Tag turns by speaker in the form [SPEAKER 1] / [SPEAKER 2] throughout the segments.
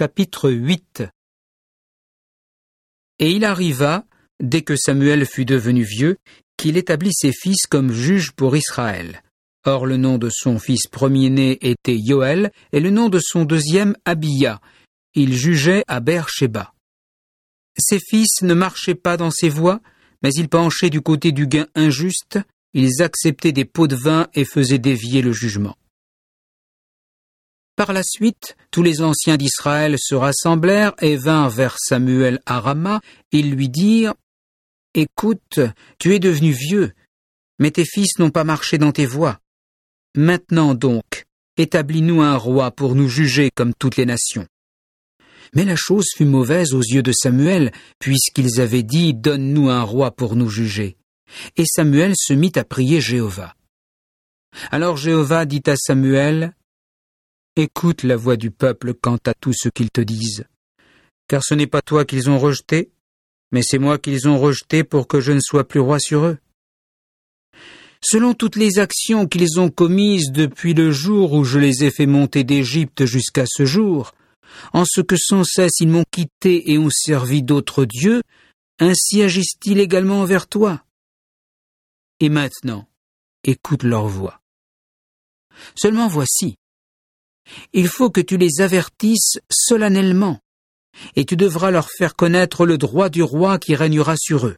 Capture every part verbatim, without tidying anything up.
[SPEAKER 1] Chapitre huit. Et il arriva, dès que Samuel fut devenu vieux, qu'il établit ses fils comme juges pour Israël. Or le nom de son fils premier-né était Yoël, et le nom de son deuxième Abia. Il jugeait à Beer-Shéba. Ses fils ne marchaient pas dans ses voies, mais ils penchaient du côté du gain injuste, ils acceptaient des pots de vin et faisaient dévier le jugement. Par la suite, tous les anciens d'Israël se rassemblèrent et vinrent vers Samuel à Rama. Ils lui dirent « Écoute, tu es devenu vieux, mais tes fils n'ont pas marché dans tes voies. Maintenant donc, établis-nous un roi pour nous juger comme toutes les nations. » Mais la chose fut mauvaise aux yeux de Samuel, puisqu'ils avaient dit « Donne-nous un roi pour nous juger. » Et Samuel se mit à prier Jéhovah. Alors Jéhovah dit à Samuel « Écoute la voix du peuple quant à tout ce qu'ils te disent, car ce n'est pas toi qu'ils ont rejeté, mais c'est moi qu'ils ont rejeté pour que je ne sois plus roi sur eux. Selon toutes les actions qu'ils ont commises depuis le jour où je les ai fait monter d'Égypte jusqu'à ce jour, en ce que sans cesse ils m'ont quitté et ont servi d'autres dieux, ainsi agissent-ils également envers toi. Et maintenant, écoute leur voix. Seulement voici, il faut que tu les avertisses solennellement, et tu devras leur faire connaître le droit du roi qui régnera sur eux. »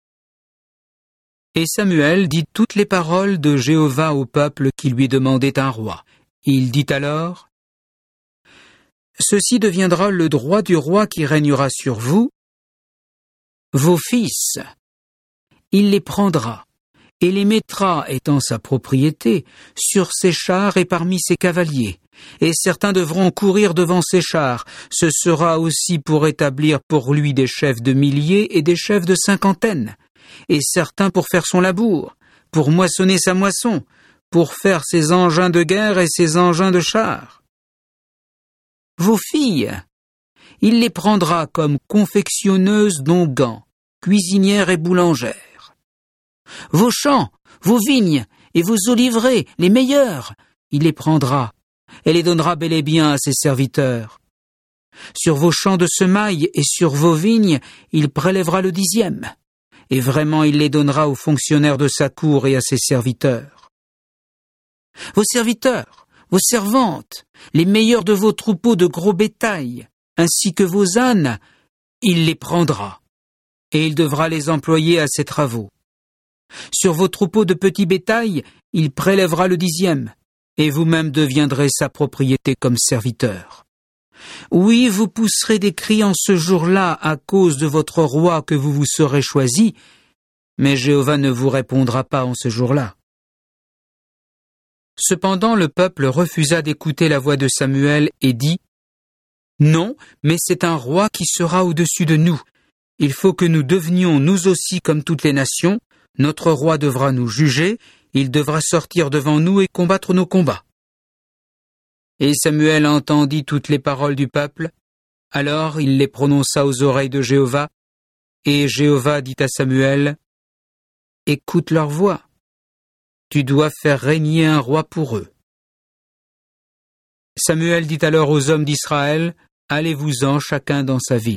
[SPEAKER 1] Et Samuel dit toutes les paroles de Jéhovah au peuple qui lui demandait un roi. Il dit alors « Ceci deviendra le droit du roi qui régnera sur vous, vos fils. Il les prendra et les mettra, étant sa propriété, sur ses chars et parmi ses cavaliers. Et certains devront courir devant ses chars. Ce sera aussi pour établir pour lui des chefs de milliers et des chefs de cinquantaines. Et certains pour faire son labour, pour moissonner sa moisson, pour faire ses engins de guerre et ses engins de chars. Vos filles, il les prendra comme confectionneuses d'onguents, cuisinières et boulangères. Vos champs, vos vignes et vos oliveraies, les meilleurs, il les prendra et les donnera bel et bien à ses serviteurs. Sur vos champs de semailles et sur vos vignes, il prélèvera le dixième, et vraiment il les donnera aux fonctionnaires de sa cour et à ses serviteurs. Vos serviteurs, vos servantes, les meilleurs de vos troupeaux de gros bétail, ainsi que vos ânes, il les prendra, et il devra les employer à ses travaux. Sur vos troupeaux de petits bétail, il prélèvera le dixième, et vous-même deviendrez sa propriété comme serviteur. Oui, vous pousserez des cris en ce jour-là à cause de votre roi que vous vous serez choisi, mais Jéhovah ne vous répondra pas en ce jour-là. » Cependant le peuple refusa d'écouter la voix de Samuel et dit « Non, mais c'est un roi qui sera au-dessus de nous. Il faut que nous devenions nous aussi comme toutes les nations. Notre roi devra nous juger, il devra sortir devant nous et combattre nos combats. » Et Samuel entendit toutes les paroles du peuple. Alors il les prononça aux oreilles de Jéhovah, et Jéhovah dit à Samuel, « Écoute leur voix. Tu dois faire régner un roi pour eux. » Samuel dit alors aux hommes d'Israël, « Allez-vous-en chacun dans sa ville. »